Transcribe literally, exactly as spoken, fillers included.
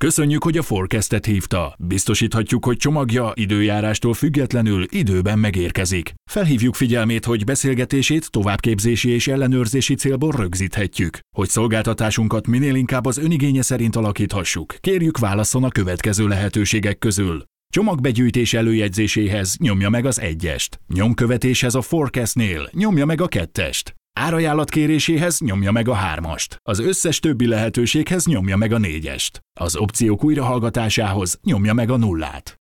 Köszönjük, hogy a Forecastet hívta. Biztosíthatjuk, hogy csomagja időjárástól függetlenül időben megérkezik. Felhívjuk figyelmét, hogy beszélgetését továbbképzési és ellenőrzési célból rögzíthetjük. Hogy szolgáltatásunkat minél inkább az önigénye szerint alakíthassuk, kérjük válasszon a következő lehetőségek közül. Csomagbegyűjtés előjegyzéséhez nyomja meg az egyest. Nyomkövetéshez a Forecastnél nyomja meg a kettest. Árajánlat kéréséhez nyomja meg a hármast. Az összes többi lehetőséghez nyomja meg a négyest. Az opciók újrahallgatásához nyomja meg a nullát.